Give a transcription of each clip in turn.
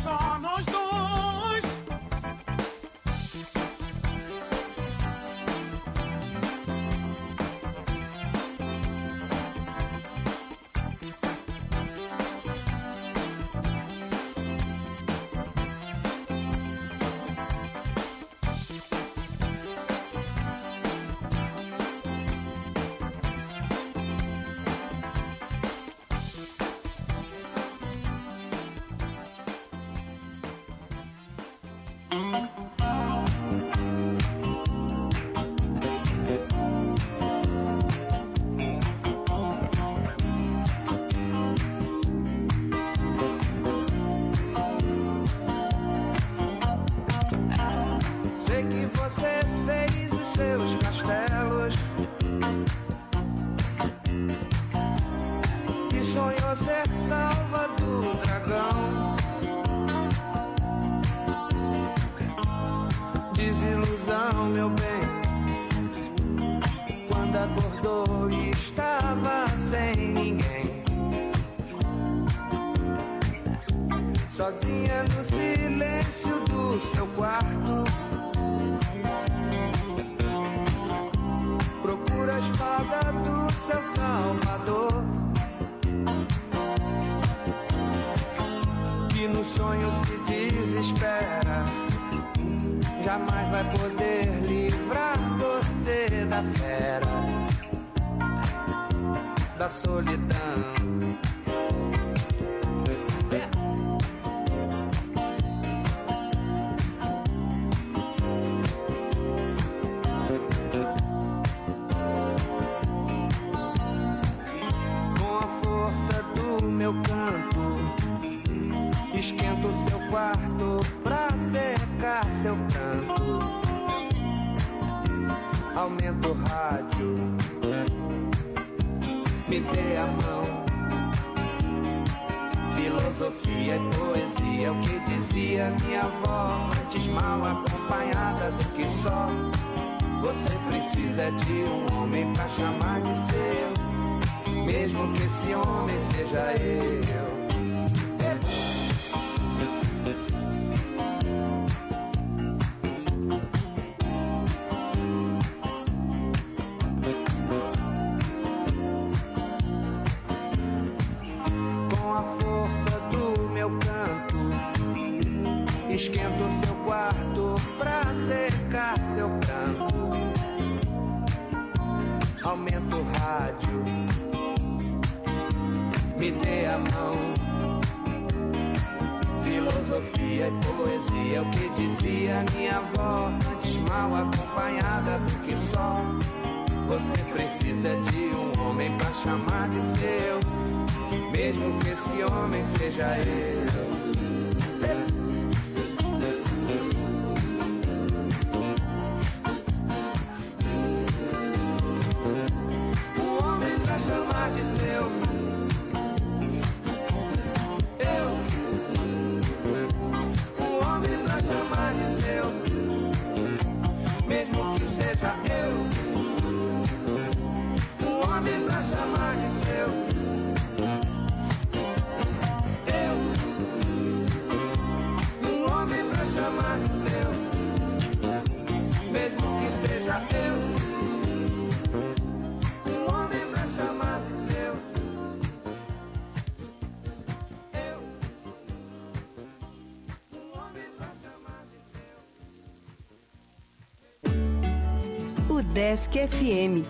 só nós dois. Sei que você fez os seus castelos e sonhou ser salva do dragão. Desilusão, meu bem, quando acordou e estava sem ninguém, sozinha no silêncio do seu quarto. Procura a espada do seu salvador, que no sonho se desespera, jamais vai poder livrar você da fera, da solidão. Meu canto, esquenta o seu quarto pra secar seu pranto. Aumenta o rádio, me dê a mão. Filosofia e poesia, é o que dizia minha avó, antes mal acompanhada do que só. Você precisa de um homem pra chamar de seu, mesmo que esse homem seja eu. Com a força do meu canto, esquenta o seu quarto pra secar seu pranto. Aumenta o rádio, me dê a mão. Filosofia e poesia, é o que dizia minha avó, antes mal acompanhada do que só. Você precisa de um homem pra chamar de seu, mesmo que esse homem seja eu. De seu, um homem pra chamar de seu, mesmo que seja eu. Um homem pra chamar de seu, um homem pra chamar de seu, mesmo que seja eu. Desk FM.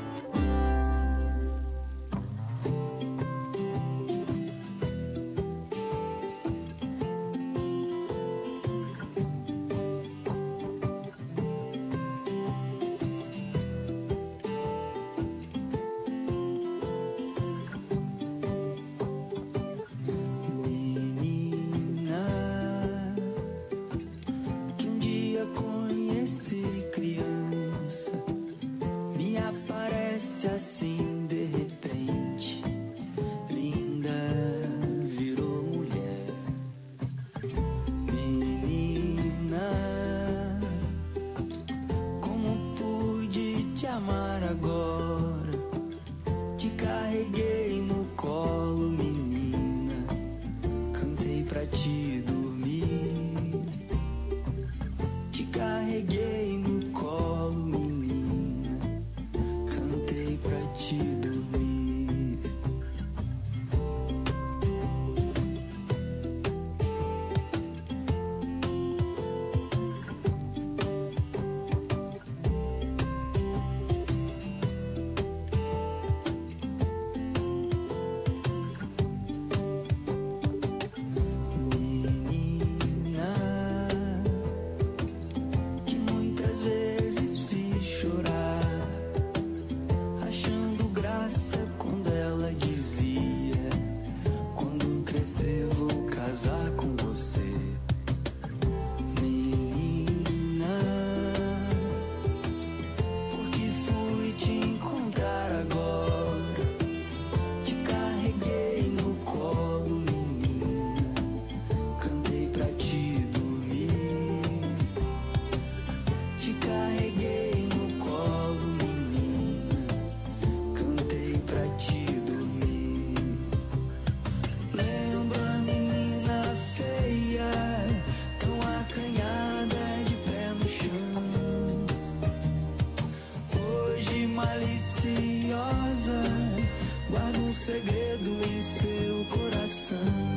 pra te dormir. segredo em seu coração.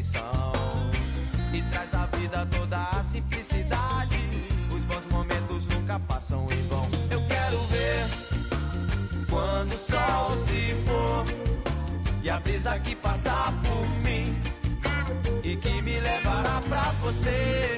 perfeição e traz à vida toda a simplicidade. Os bons momentos nunca passam em vão. Eu quero ver quando o sol se for e a brisa que passar por mim e que me levará pra você.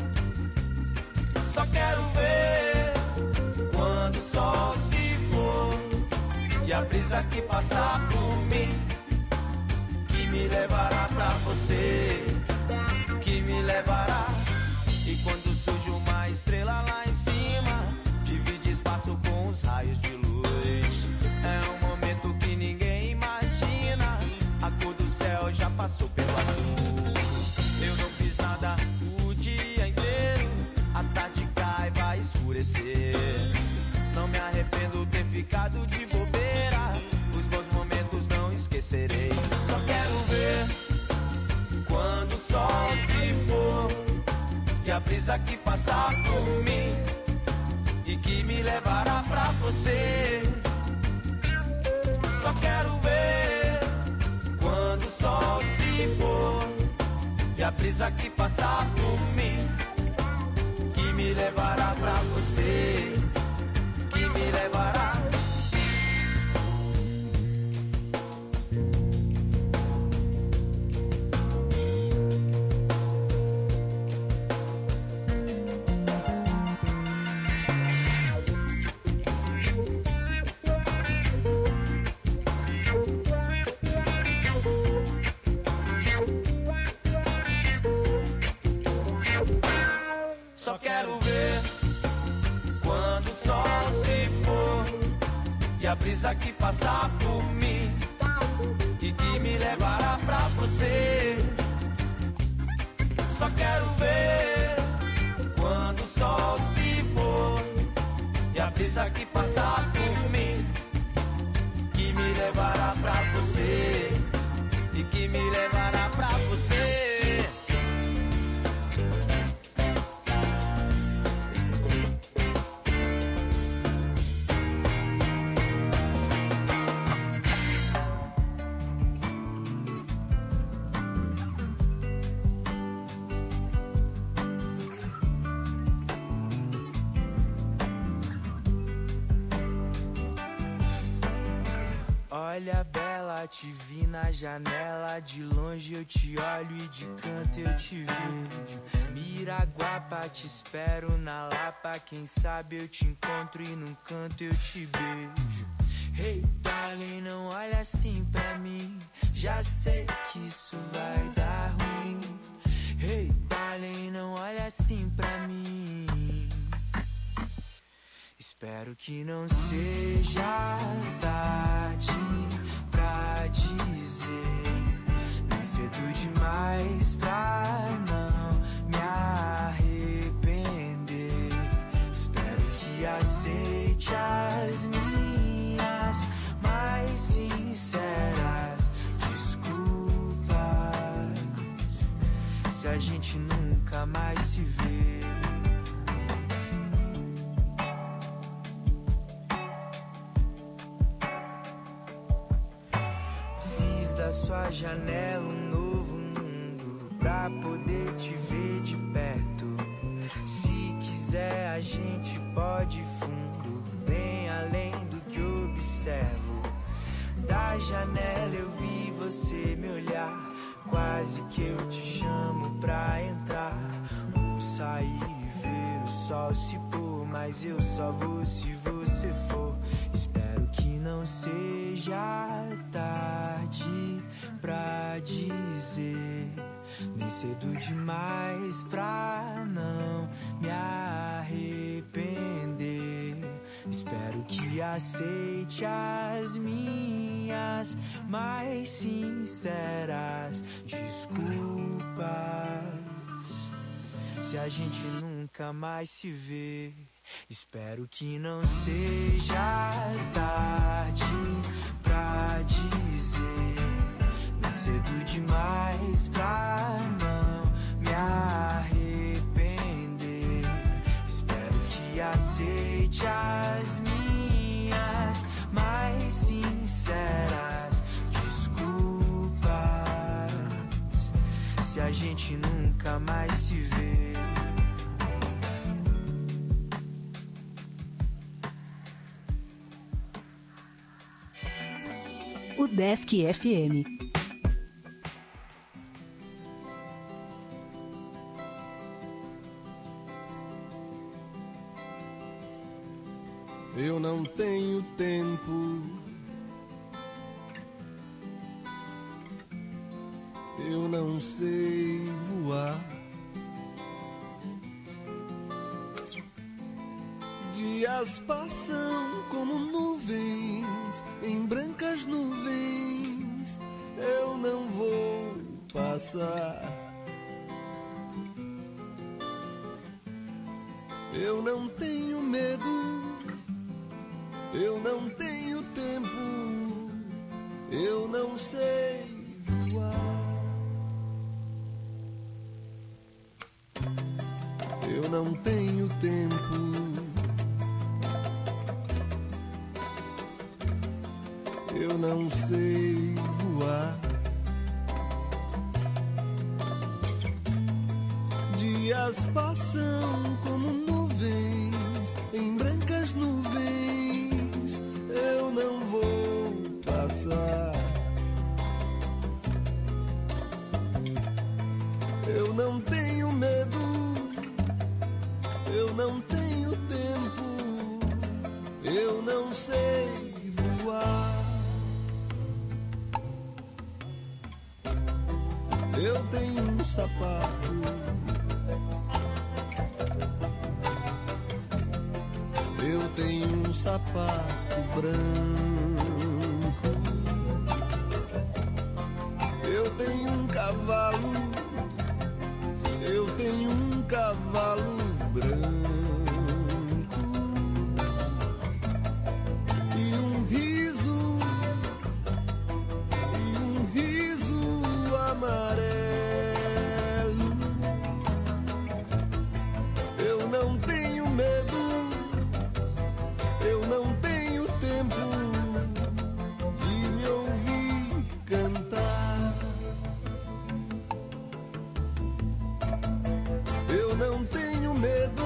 Só quero ver quando o sol se for e a brisa que passar por mim que me levará pra você, que me levará. E quando surge uma estrela lá em cima, divide espaço com os raios de luz. É um momento que ninguém imagina, a cor do céu já passou pelo azul. Eu não fiz nada o dia inteiro, a tarde cai, vai escurecer. Não me arrependo ter ficado de bobeira, os bons momentos não esquecerei. Só quero ver quando o sol se for e a brisa que passar por mim e que me levará pra você. Só quero ver quando o sol se for e a brisa que passar por mim que me levará pra você, que me levará. Só quero ver quando o sol se for e a brisa que passar por mim e que me levará pra você. Só quero ver quando o sol se for e a brisa que passar por mim que me levará pra você e que me levará pra você. Olha, bela, te vi na janela, de longe eu te olho e de canto eu te vejo. Miraguapa, te espero na Lapa, quem sabe eu te encontro e num canto eu te beijo. Hey, darling, não olha assim pra mim, já sei que isso vai dar ruim. Hey, darling, não olha assim pra mim. Espero que não seja tarde pra dizer, nem cedo demais pra não me arrepender. Espero que aceite as minhas mais sinceras desculpas, se a gente nunca mais se vê. Da sua janela um novo mundo pra poder te ver de perto. Se quiser a gente pode ir fundo, bem além do que observo. Da janela eu vi você me olhar, quase que eu te chamo pra entrar. Ou sair e ver o sol se pôr, mas eu só vou se você for. Espero que não seja tarde pra dizer, nem cedo demais pra não me arrepender. Espero que aceite as minhas mais sinceras desculpas, se a gente nunca mais se vê. Espero que não seja tarde pra dizer, nem cedo demais pra não me arrepender. Espero que aceite as minhas mais sinceras desculpas, nunca mais te ver. O Desk FM. Eu não tenho tempo, eu não sei voar. Dias passam como nuvens, em brancas nuvens, eu não vou passar. Eu não tenho medo, eu não tenho tempo, eu não sei voar. Eu não tenho tempo, eu não sei voar. Dias passam como nuvens, em brancas nuvens, eu não vou passar. Eu não tenho medo, eu não tenho tempo, eu não sei voar. Eu tenho um sapato, eu tenho um sapato branco. Eu tenho um cavalo, eu tenho um cavalo branco. E um riso amarelo. Eu não tenho medo, eu não tenho tempo de me ouvir cantar. Eu não tenho medo,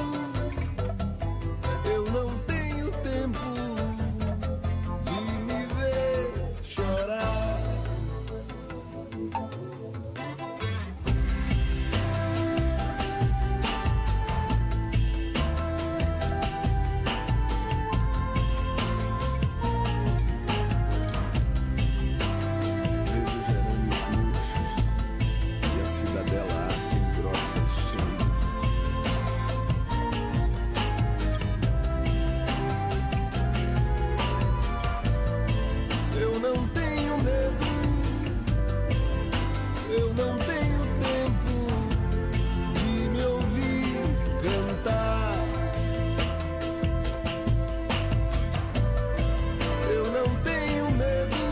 eu não tenho tempo de me ver chorar. Vejo gerames murchos e a cidadela arde em grossas chamas. Eu não tenho medo, eu não tenho tempo de me ouvir cantar. Eu não tenho medo,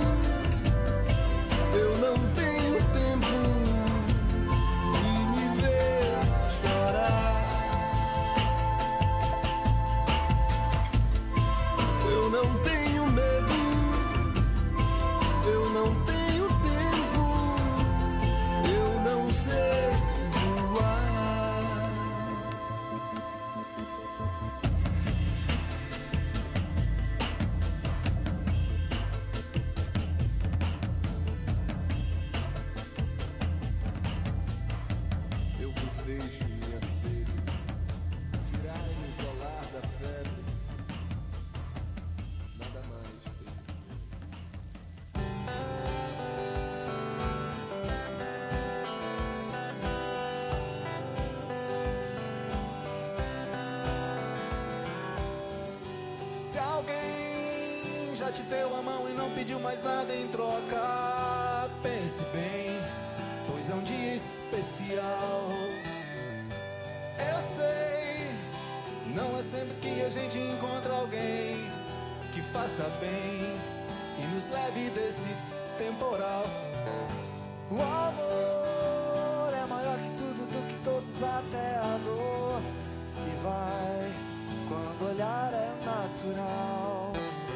eu não tenho tempo de me ver chorar. Eu não tenho medo, eu não tenho tempo, eu não sei voar. Eu vos deixo minha sede, tirai-me o colar da febre, nada mais pedir. Se alguém já te deu a mão e não pediu mais nada em troca, pense bem, pois é um dia especial. Eu sei, não é sempre que a gente encontra alguém que faça bem e nos leve desse temporal. O amor é maior que tudo, do que todos, até a dor se vai quando olhar é natural.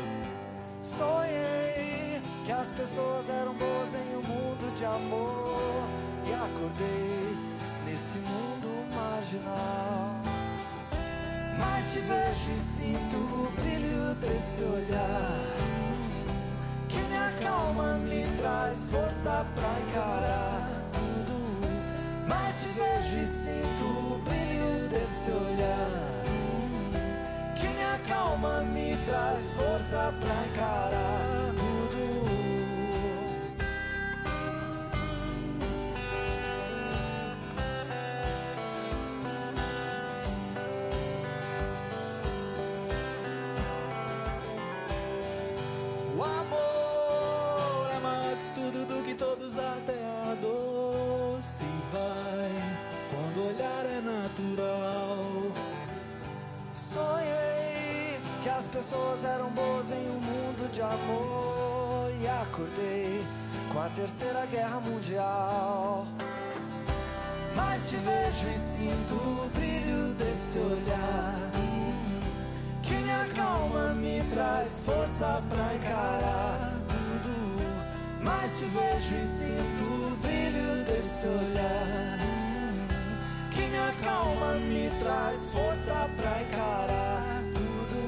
Sonhei que as pessoas eram boas em um mundo de amor e acordei nesse mundo marginal. Mas te vejo e sinto o brilho desse olhar que me acalma, me traz força pra encarar tudo. Mas te vejo e sinto o brilho desse olhar que me acalma, me traz força pra encarar tudo. O amor é mais tudo do que todos, até a dor se vai quando o olhar é natural. Sonhei que as pessoas eram boas em um mundo de amor e acordei com a Terceira Guerra Mundial. Mas te vejo e sinto o brilho desse olhar que me acalma, me traz força pra encarar tudo. Mas te vejo e sinto o brilho desse olhar que me acalma, me traz força pra encarar tudo.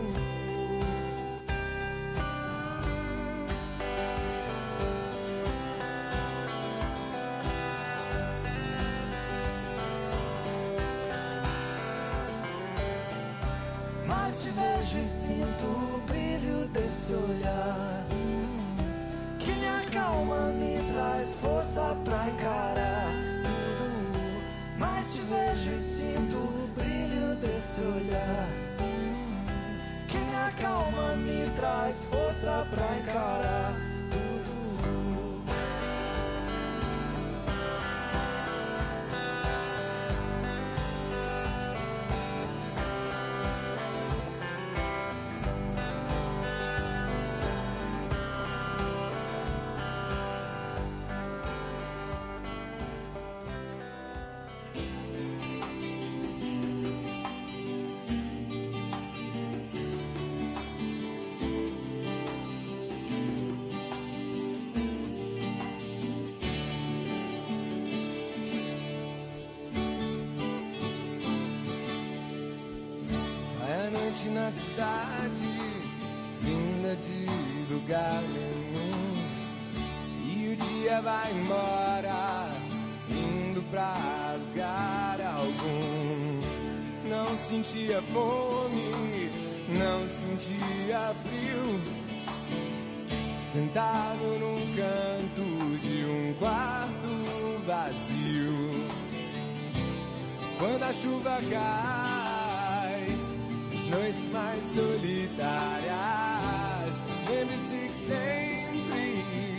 Mas te vejo e sinto o brilho desse olhar que me acalma, me traz força pra encarar tudo. Mas te vejo e sinto o brilho desse olhar que me acalma, me traz força pra encarar tudo. Na cidade, vinda de lugar nenhum, e o dia vai embora, indo pra lugar algum. Não sentia fome, não sentia frio, sentado num canto de um quarto vazio. Quando a chuva cai, noites mais solitárias, lembre-se que sempre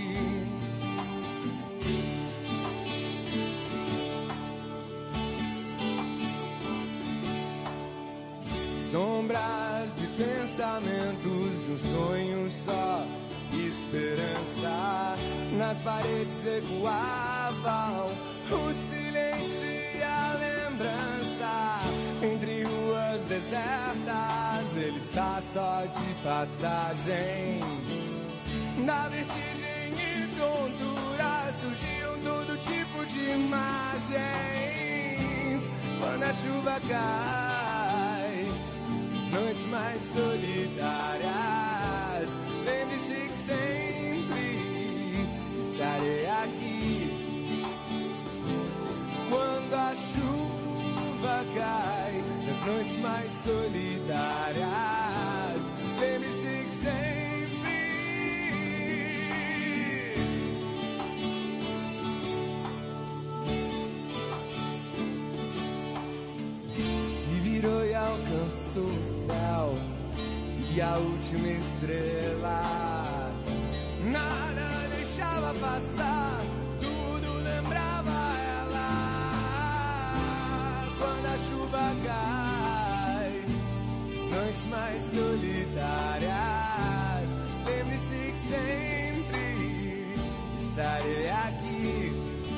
sombras e pensamentos de um sonho só, esperança nas paredes ecoavam, o silêncio e a lembrança. Entre ruas desertas, ele está só de passagem. Na vertigem e tontura surgiam todo tipo de imagens. Quando a chuva cai, as noites mais solitárias, lembre-se que sempre estarei aqui. Quando a chuva cai, nas noites mais solitárias, lembre-se que sempre se virou e alcançou o céu e a última estrela. Nada deixava passar, tudo lembrava ela. Quando a chuva cai, as noites mais solitárias, lembre-se que sempre estarei aqui.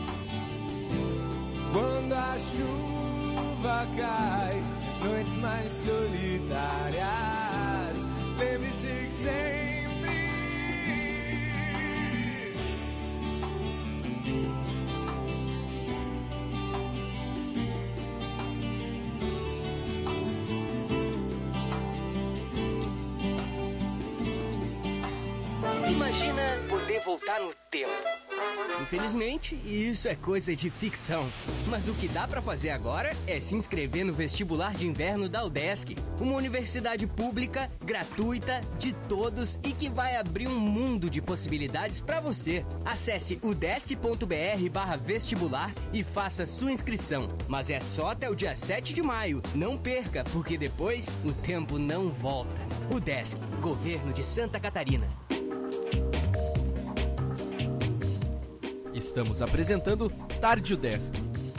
Quando a chuva cai, as noites mais solitárias, lembre-se que sempre Imagina poder voltar no tempo. Infelizmente, isso é coisa de ficção. Mas o que dá pra fazer agora é se inscrever no vestibular de inverno da UDESC, uma universidade pública, gratuita, de todos e que vai abrir um mundo de possibilidades pra você. Acesse udesc.br/vestibular e faça sua inscrição. Mas é só até o dia 7 de maio. Não perca, porque depois o tempo não volta. UDESC, Governo de Santa Catarina. Estamos apresentando Tarde UDESC.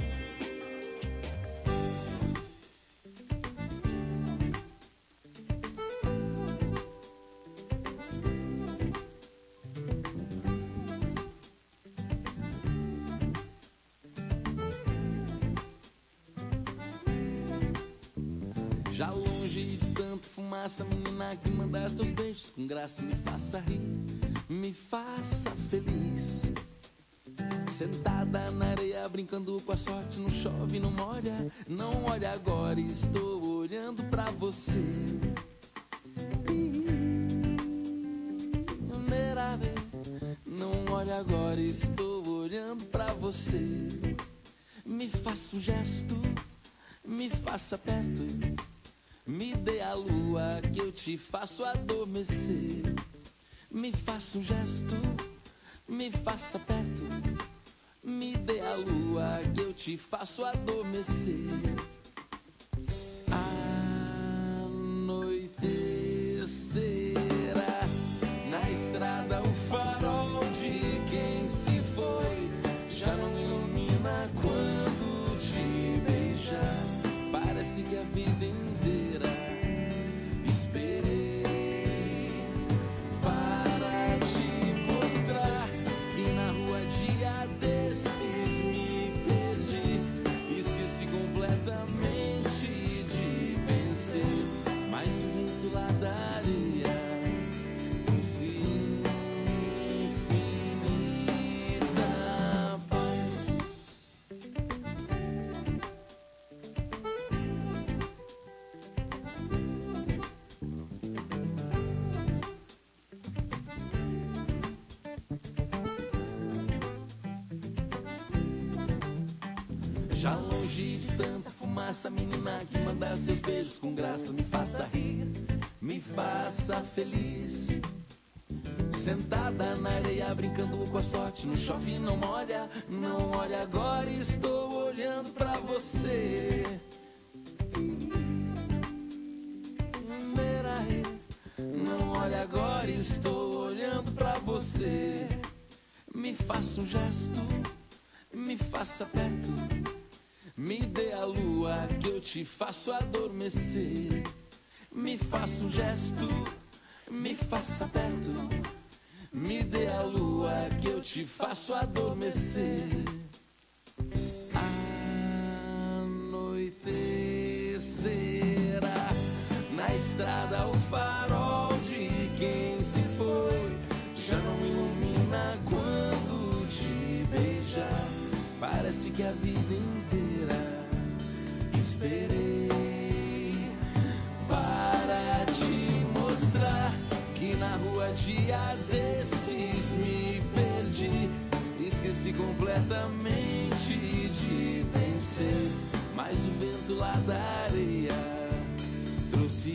Já longe de tanto fumaça, menina que manda seus beijos com graça, me faça rir, me faça feliz. Sentada na areia, brincando com a sorte, não chove, não molha. Não olha agora, estou olhando pra você. Não olha agora, estou olhando pra você. Me faça um gesto, me faça perto. Me dê a lua que eu te faço adormecer. Me faça um gesto, me faça perto. Me dê a lua que eu te faço adormecer. Anoitecerá na estrada o farol de quem se foi. Já não ilumina quando te beijar. Parece que a vida inteira esperei para te mostrar que na rua dia desses me perdi. Esqueci completamente de vencer, mas o vento lá da areia trouxe infinita paz. Já longe de tanta fumaça, menina que manda seus beijos com graça, me faça rir, me faça feliz. Sentada na areia, brincando com a sorte, não chove, não molha. Não olha agora, estou olhando pra você. Não olha agora, estou olhando pra você. Me faça um gesto, me faça perto. Me dê a lua que eu te faço adormecer. Me faça um gesto, me faça perto. Me dê a lua que eu te faço adormecer. Anoitecerá na estrada o farol de quem se foi. Já não ilumina quando te beijar. Parece que a vida inteira esperei para te mostrar que na rua dia desses me perdi. Esqueci completamente de vencer, mas o vento lá da areia trouxe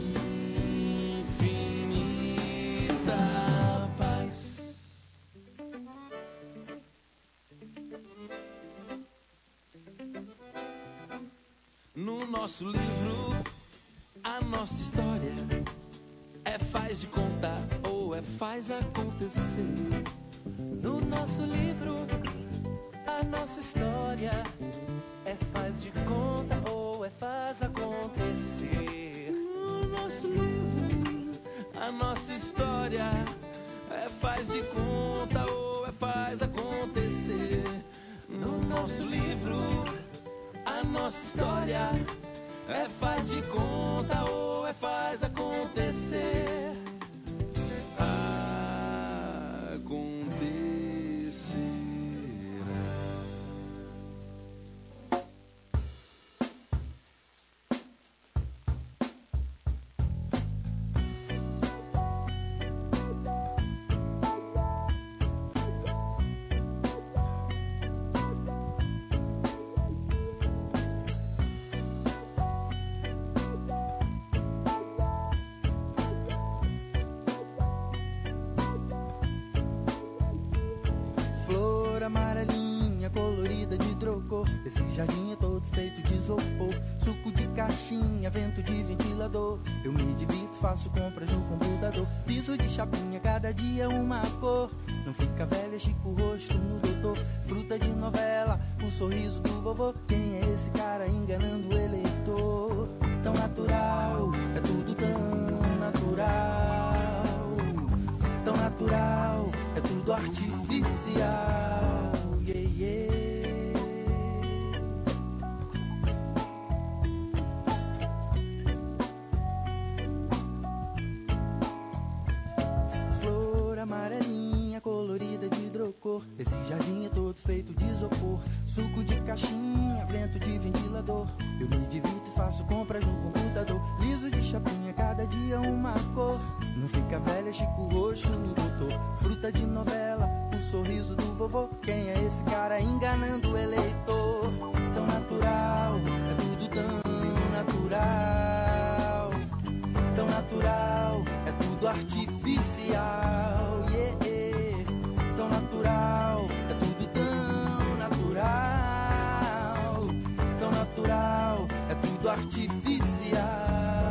infinita paz. No nosso livro, a nossa história é faz de contar ou é faz acontecer. No nosso livro, a nossa história é faz de conta ou é faz acontecer. No nosso livro, a nossa história é faz de conta ou é faz acontecer. No nosso livro, a nossa história é faz de conta ou é faz acontecer. cor. Esse jardim é todo feito de isopor, suco de caixinha, vento de ventilador. Eu me divirto, faço compras no computador, piso de chapinha, cada dia uma cor. Não fica velha, Chico rosto no doutor, fruta de novela, o sorriso do vovô. Quem é esse cara enganando o eleitor? Tão natural, é tudo tão natural. Tão natural, é tudo artificial. Yeah, yeah. Flor amarelinha, colorida de hidrocor. Esse jardim é todo feito de isopor, suco de caixinha, vento de ventilador. Eu me divirto e faço compras no computador, liso de chapinha, cada dia uma cor. Não fica velha, Chico roxo no doutor, fruta de novela, o sorriso do vovô. Quem é esse cara enganando o eleitor? Tão natural, é tudo tão natural. Tão natural, é tudo artificial. Yeah, yeah. Tão natural, é tudo tão natural. Tão natural, é tudo artificial.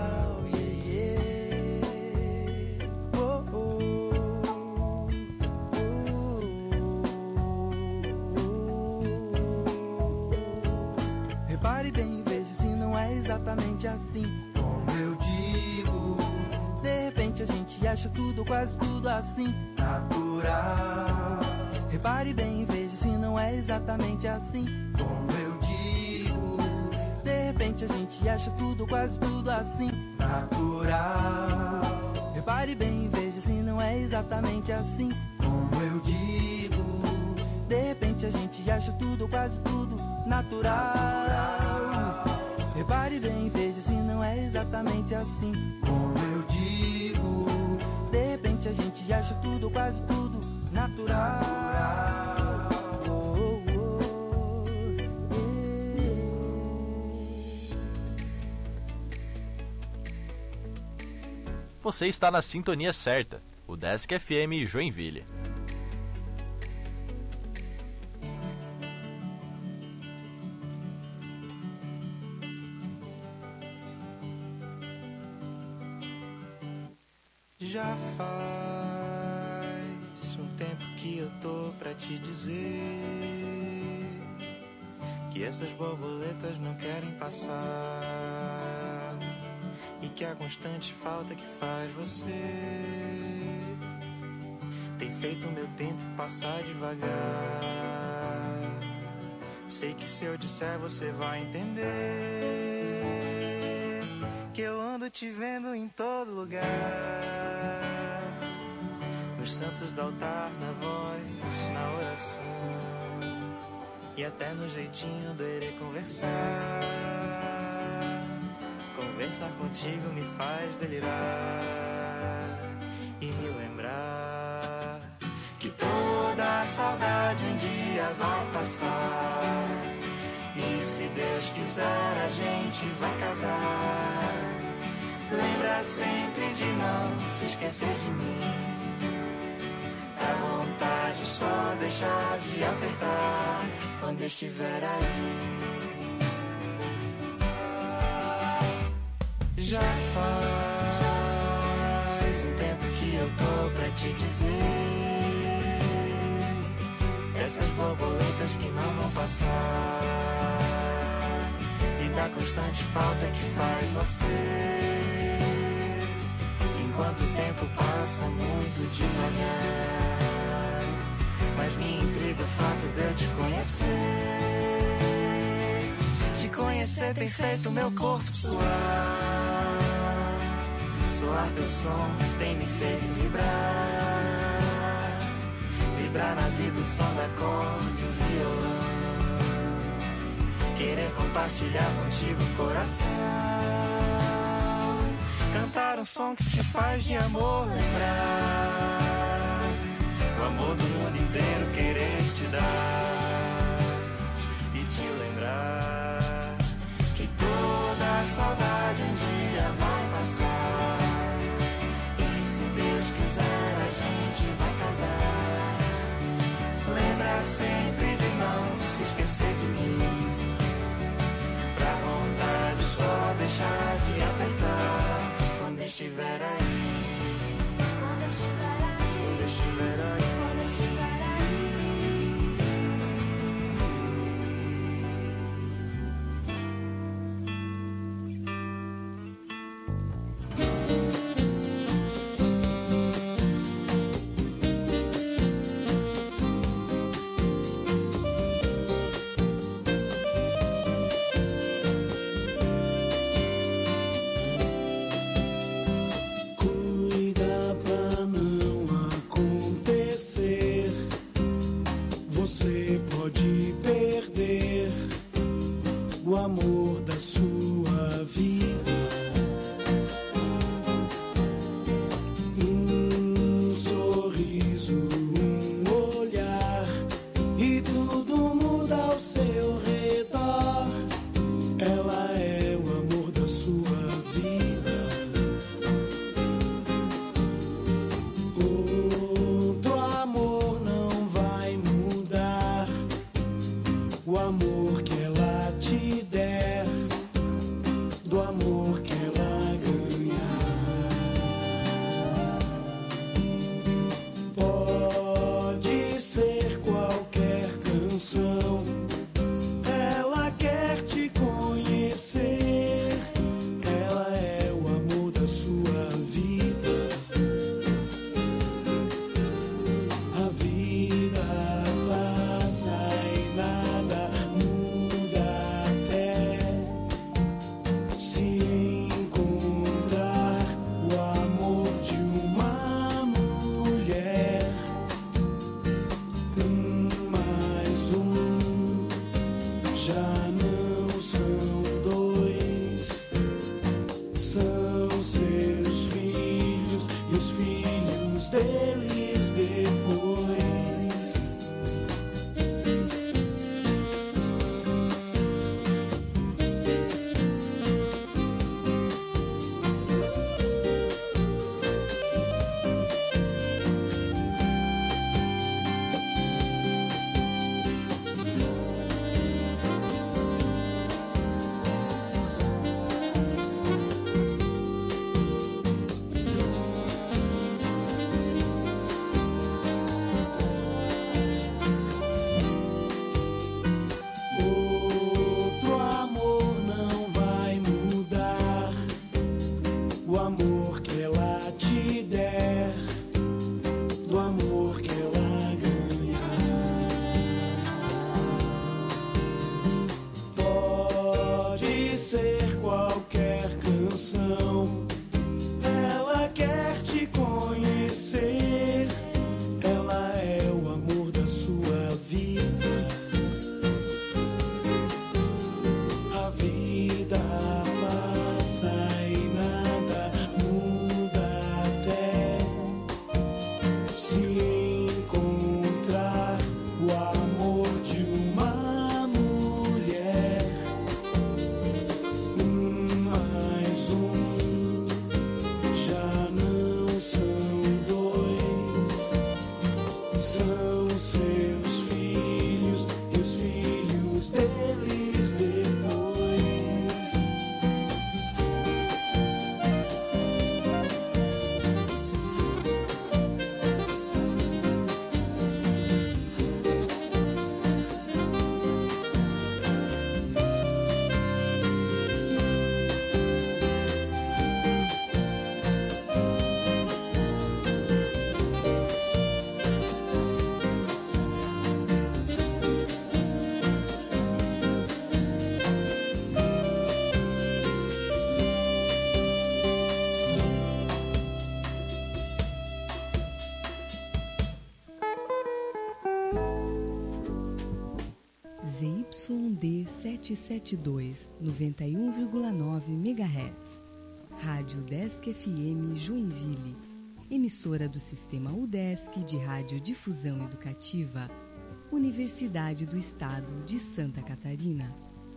Repare bem, veja se não é exatamente assim como eu digo. De repente a gente acha tudo, quase tudo assim, natural. Repare bem, veja se não é exatamente assim como eu digo. De repente a gente acha tudo, quase tudo assim, natural. Repare bem, veja se não é exatamente assim como eu digo. De repente a gente acha tudo, quase tudo, natural. Repare bem, veja se não é exatamente assim como eu digo. De repente a gente acha tudo, quase tudo, natural. Oh, oh, yeah. Você está na sintonia certa, o Desk FM Joinville. Já faz um tempo que eu tô pra te dizer que essas borboletas não querem passar e que a constante falta que faz você tem feito o meu tempo passar devagar. Sei que se eu disser você vai entender que eu ando te vendo em todo lugar, nos santos do altar, na voz, na oração e até no jeitinho do irei conversar. Conversar contigo me faz delirar e me lembrar que toda a saudade um dia vai passar. E se Deus quiser a gente vai casar. Lembra sempre de não se esquecer de mim. Dá vontade só deixar de apertar quando estiver aí. Já faz um tempo que eu tô pra te dizer dessas borboletas que não vão passar e da constante falta que faz você. Enquanto o tempo passa muito devagar, mas me intriga o fato de eu te conhecer. Te conhecer tem feito meu corpo suar. Soar teu som tem me feito vibrar. Vibrar na vida o som da acorde, o violão. Querer compartilhar contigo o coração. Cantar um som que te faz de amor lembrar. O amor do mundo inteiro querer te dar. E te lembrar que toda a saudade um dia vai passar. E se Deus quiser a gente vai casar. Lembra sempre de não se esquecer de mim. são seus filhos e os filhos deles depois. ZYD 772, 91,9 MHz. Rádio Desk FM Joinville. Emissora do Sistema UDESC de Radiodifusão Educativa. Universidade do Estado de Santa Catarina.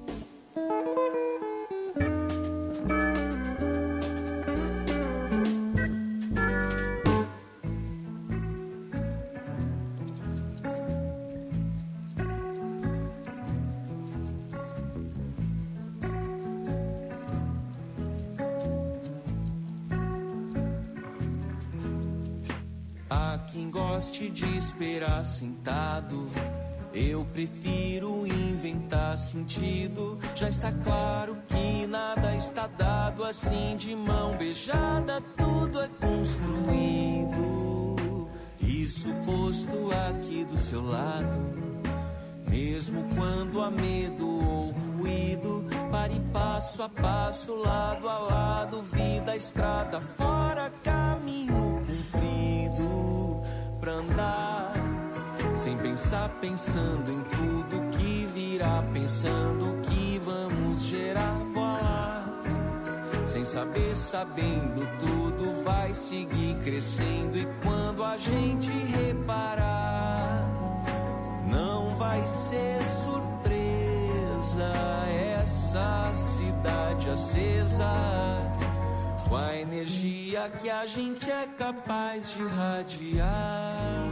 Quem goste de esperar sentado, eu prefiro inventar sentido. Já está claro que nada está dado, assim de mão beijada tudo é construído. Isso posto aqui do seu lado, mesmo quando há medo ou ruído, pare passo a passo, lado a lado, vida, estrada fora, caminho comprido pra andar, sem pensar, pensando em tudo que virá, pensando que vamos gerar, voilá. Sem saber, sabendo, tudo vai seguir crescendo, e quando a gente reparar, não vai ser surpresa essa cidade acesa, com a energia que a gente é capaz de irradiar.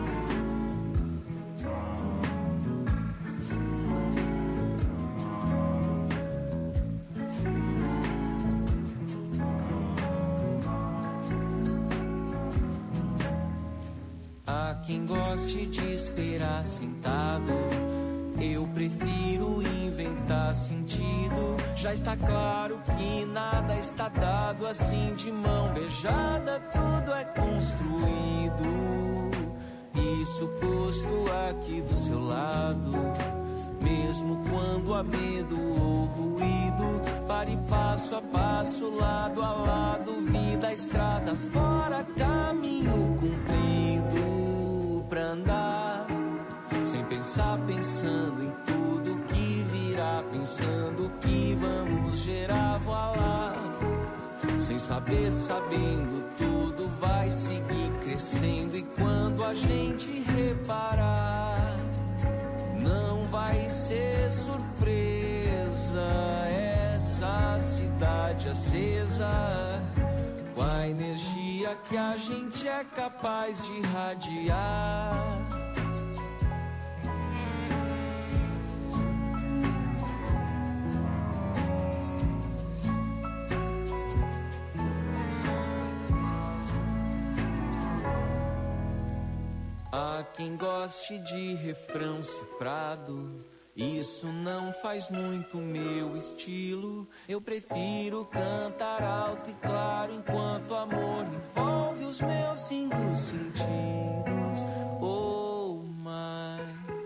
Há quem goste de esperar sentado, eu prefiro inventar sentido. Já está claro que nada está dado, assim de mão beijada tudo é construído. Isso posto aqui do seu lado, mesmo quando há medo ou ruído, pare passo a passo, lado a lado, vida, estrada fora, caminho comprido pra andar, sem pensar, pensando em tudo que virá, pensando que vamos gerar, voilá. Sem saber, sabendo, tudo vai seguir crescendo, e quando a gente reparar, não vai ser surpresa essa cidade acesa, com a energia que a gente é capaz de irradiar. Há quem goste de refrão cifrado, isso não faz muito meu estilo. Eu prefiro cantar alto e claro, enquanto o amor envolve os meus 5 sentidos ou mais.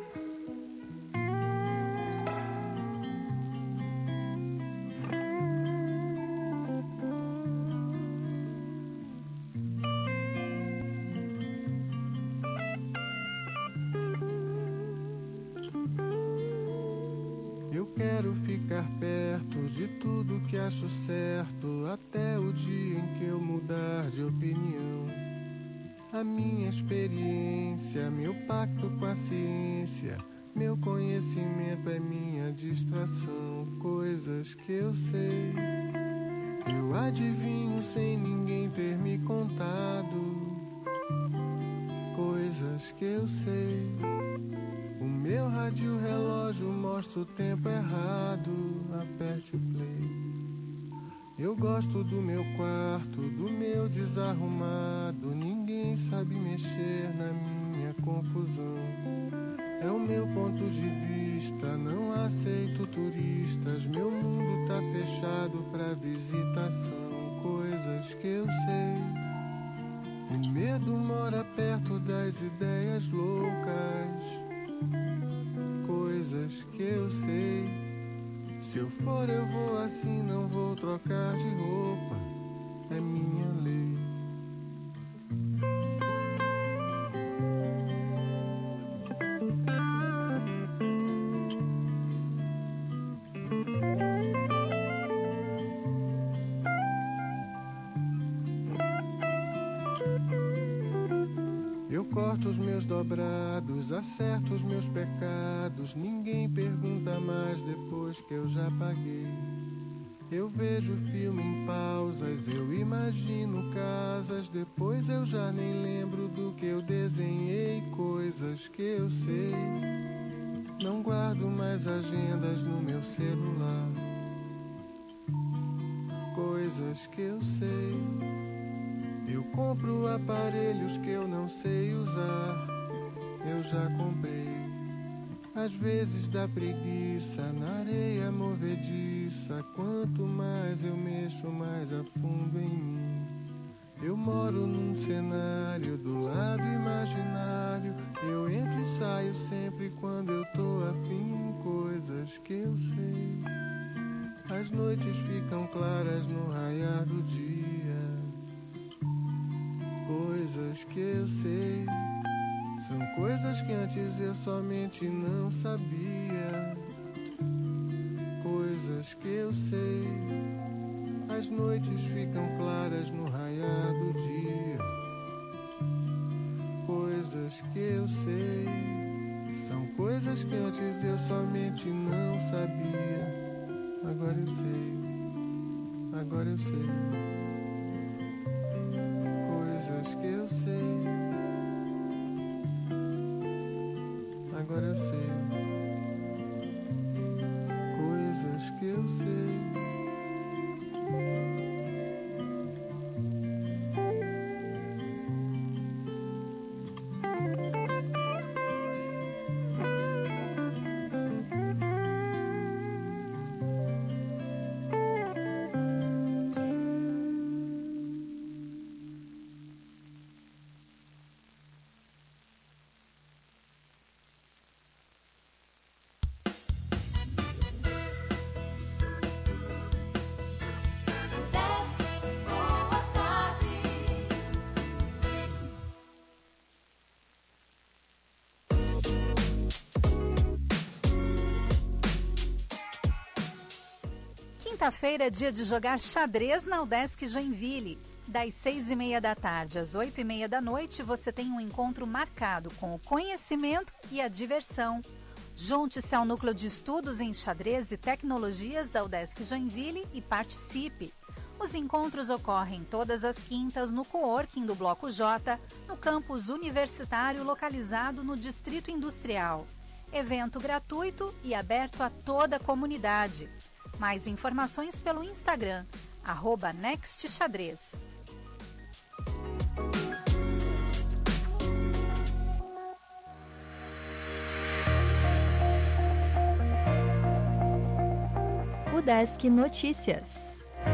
Quero ficar perto de tudo que acho certo, até o dia em que eu mudar de opinião. A minha experiência, meu pacto com a ciência, meu conhecimento é minha distração. Coisas que eu sei, eu adivinho sem ninguém ter me contado. coisas que eu sei. O meu rádio relógio mostra o tempo errado, aperte o play. Eu gosto do meu quarto, do meu desarrumado. Ninguém sabe mexer na minha confusão. É o meu ponto de vista, não aceito turistas. Meu mundo tá fechado pra visitação. Coisas que eu sei. O medo mora perto das ideias loucas. Coisas que eu sei. Se eu for, eu vou assim, não vou trocar de roupa. É minha lei. Eu corto os meus dobrados, acerto os meus pecados. Ninguém pergunta mais depois que eu já paguei. Eu vejo o filme em pausas, eu imagino casas. Depois eu já nem lembro do que eu desenhei. Coisas que eu sei. Não guardo mais agendas no meu celular. Coisas que eu sei. Eu compro aparelhos que eu não sei usar. Eu já comprei. Às vezes dá preguiça na areia movediça. Quanto mais eu mexo, mais afundo em mim. Eu moro num cenário do lado imaginário. Eu entro e saio sempre quando eu tô afim. Coisas que eu sei. As noites ficam claras no raiar do dia. Coisas que eu sei. São coisas que antes eu somente não sabia. Coisas que eu sei. As noites ficam claras no raiar do dia. Coisas que eu sei. São coisas que antes eu somente não sabia. Agora eu sei. Agora eu sei. Coisas que eu sei. Agora eu sei. Coisas que eu sei. Quinta-feira é dia de jogar xadrez na UDESC Joinville. Das 6h30 da tarde às 8h30 da noite, você tem um encontro marcado com o conhecimento e a diversão. Junte-se ao Núcleo de Estudos em Xadrez e Tecnologias da UDESC Joinville e participe. Os encontros ocorrem todas as quintas no coworking do Bloco J, no campus universitário localizado no Distrito Industrial. Evento gratuito e aberto a toda a comunidade. Mais informações pelo Instagram, @nextxadrez. UDESC Notícias.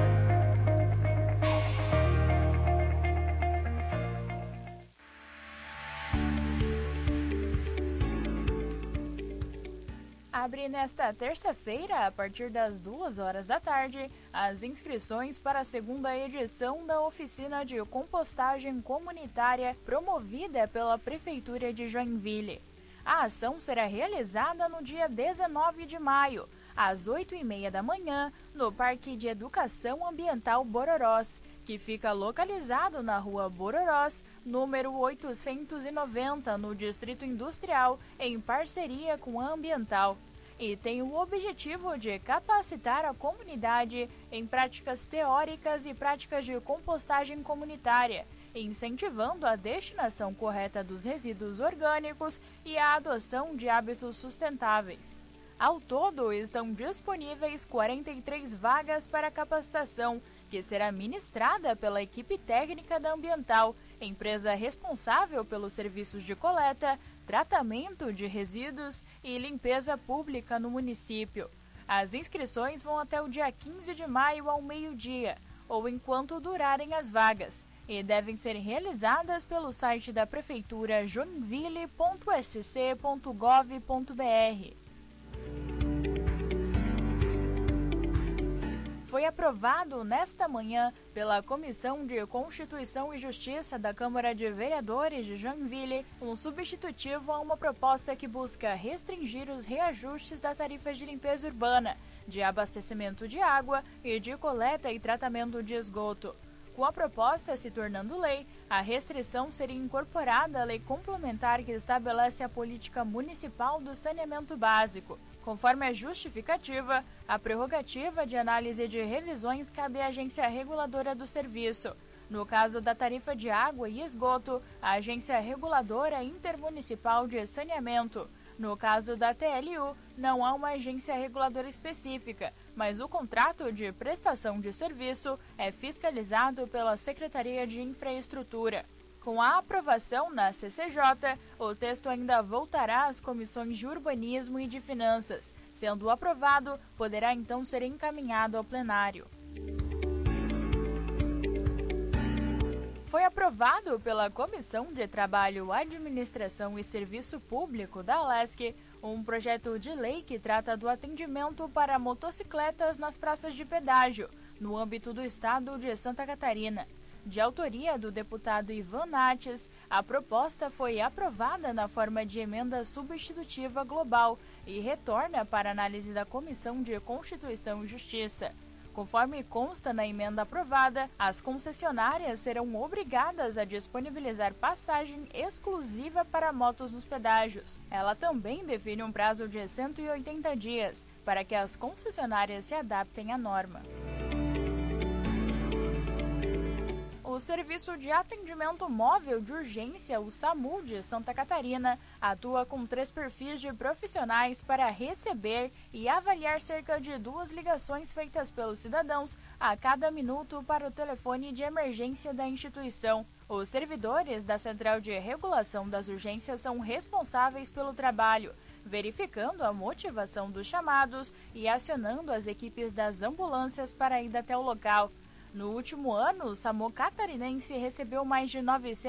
Abre nesta terça-feira, a partir das 2h da tarde, as inscrições para a segunda edição da oficina de compostagem comunitária promovida pela Prefeitura de Joinville. A ação será realizada no dia 19 de maio, às 8h30 da manhã, no Parque de Educação Ambiental Bororós, que fica localizado na Rua Bororós, número 890, no Distrito Industrial, em parceria com a Ambiental. E tem o objetivo de capacitar a comunidade em práticas teóricas e práticas de compostagem comunitária, incentivando a destinação correta dos resíduos orgânicos e a adoção de hábitos sustentáveis. Ao todo, estão disponíveis 43 vagas para capacitação, que será ministrada pela equipe técnica da Ambiental, empresa responsável pelos serviços de coleta, tratamento de resíduos e limpeza pública no município. As inscrições vão até o dia 15 de maio ao meio-dia, ou enquanto durarem as vagas, e devem ser realizadas pelo site da Prefeitura joinville.sc.gov.br. Foi aprovado nesta manhã pela Comissão de Constituição e Justiça da Câmara de Vereadores de Joinville um substitutivo a uma proposta que busca restringir os reajustes das tarifas de limpeza urbana, de abastecimento de água e de coleta e tratamento de esgoto. Com a proposta se tornando lei, a restrição seria incorporada à lei complementar que estabelece a política municipal do saneamento básico. Conforme a justificativa, a prerrogativa de análise de revisões cabe à Agência Reguladora do Serviço. No caso da tarifa de água e esgoto, a Agência Reguladora Intermunicipal de Saneamento. No caso da TLU, não há uma agência reguladora específica, mas o contrato de prestação de serviço é fiscalizado pela Secretaria de Infraestrutura. Com a aprovação na CCJ, o texto ainda voltará às comissões de Urbanismo e de Finanças. Sendo aprovado, poderá então ser encaminhado ao plenário. Foi aprovado pela Comissão de Trabalho, Administração e Serviço Público da ALESC um projeto de lei que trata do atendimento para motocicletas nas praças de pedágio, no âmbito do estado de Santa Catarina. De autoria do deputado Ivan Nates, a proposta foi aprovada na forma de emenda substitutiva global e retorna para análise da Comissão de Constituição e Justiça. Conforme consta na emenda aprovada, as concessionárias serão obrigadas a disponibilizar passagem exclusiva para motos nos pedágios. Ela também define um prazo de 180 dias para que as concessionárias se adaptem à norma. O Serviço de Atendimento Móvel de Urgência, o SAMU de Santa Catarina, atua com 3 perfis de profissionais para receber e avaliar cerca de 2 ligações feitas pelos cidadãos a cada minuto para o telefone de emergência da instituição. Os servidores da Central de Regulação das Urgências são responsáveis pelo trabalho, verificando a motivação dos chamados e acionando as equipes das ambulâncias para ir até o local. No último ano, o SAMU catarinense recebeu mais de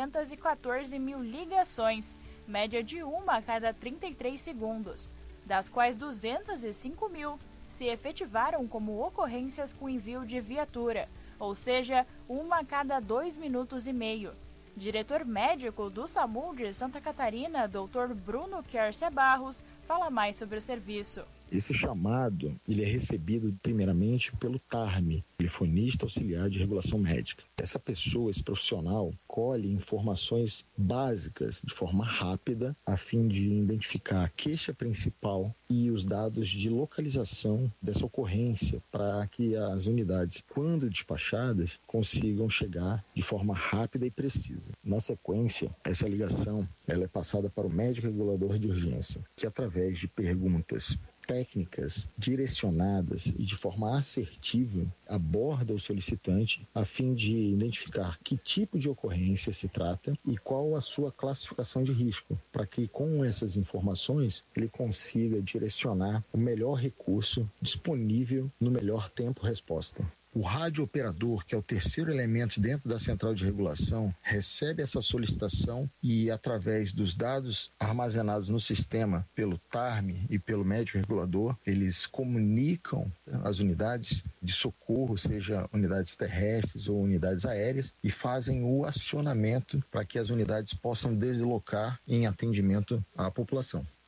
914 mil ligações, média de 1 a cada 33 segundos, das quais 205 mil se efetivaram como ocorrências com envio de viatura, ou seja, 1 a cada 2 minutos e meio. Diretor médico do SAMU de Santa Catarina, Dr. Bruno Quercia Barros, fala mais sobre o serviço. Esse chamado ele é recebido primeiramente pelo TARME, telefonista auxiliar de regulação médica. Essa pessoa, esse profissional, colhe informações básicas de forma rápida a fim de identificar a queixa principal e os dados de localização dessa ocorrência para que as unidades, quando despachadas, consigam chegar de forma rápida e precisa. Na sequência, essa ligação ela é passada para o médico regulador de urgência, que através de perguntas técnicas direcionadas e de forma assertiva aborda o solicitante a fim de identificar que tipo de ocorrência se trata e qual a sua classificação de risco, para que com essas informações ele consiga direcionar o melhor recurso disponível no melhor tempo-resposta. O radiooperador, que é o terceiro elemento dentro da central de regulação, recebe essa solicitação e, através dos dados armazenados no sistema pelo TARME e pelo médico regulador, eles comunicam as unidades de socorro, seja unidades terrestres ou unidades aéreas, e fazem o acionamento para que as unidades possam deslocar em atendimento à população.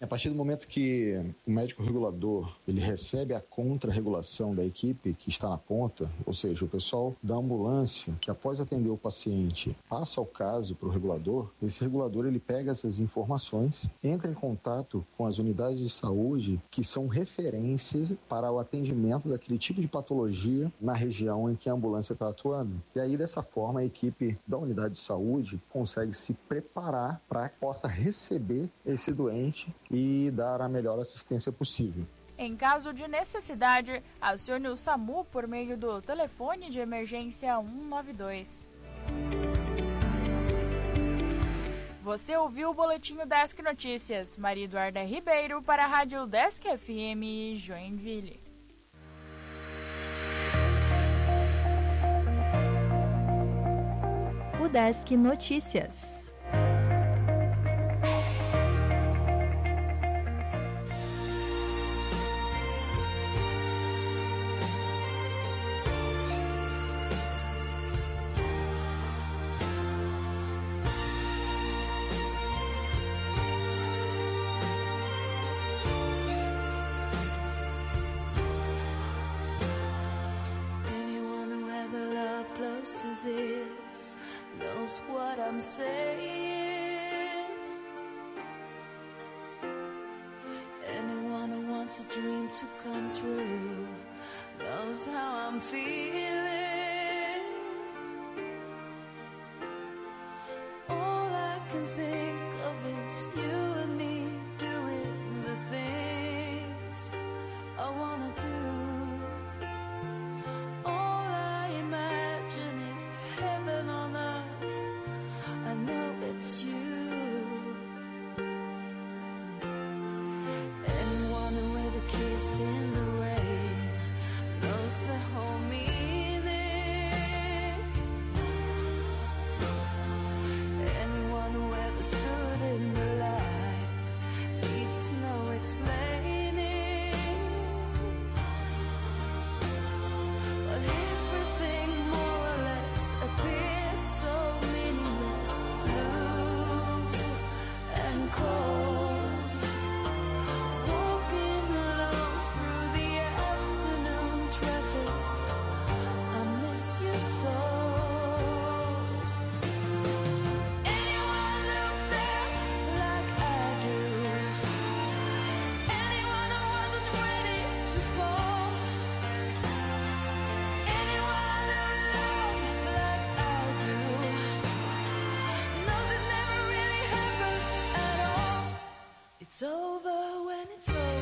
A partir do momento que o médico regulador ele recebe a contra-regulação da equipe que está na ponta, ou seja, o pessoal da ambulância que após atender o paciente passa o caso para o regulador, esse regulador ele pega essas informações, entra em contato com as unidades de saúde que são referências para o atendimento daquele tipo de patologia na região em que a ambulância está atuando. E aí, dessa forma, a equipe da unidade de saúde consegue se preparar para que possa receber esse doente e dar a melhor assistência possível. Em caso de necessidade, acione o SAMU por meio do telefone de emergência 192. Você ouviu o Boletim Desk Notícias. Maria Eduarda Ribeiro para a Rádio Desk FM Joinville. O Desk Notícias. What I'm saying. Anyone who wants a dream to come true knows how I'm feeling. All I can think of is you and me doing the things I wanna do. All I imagine is heaven on earth. I know it's you. Anyone who ever kissed in the rain knows the whole meaning. Anyone who ever stood in the light needs no explaining. But everything more or less appears so meaningless. And cold, walking alone through the afternoon traffic. I miss you so. Anyone who felt like I do, anyone who wasn't ready to fall, anyone who loved like I do, knows it never really happens at all. It's over when it's over.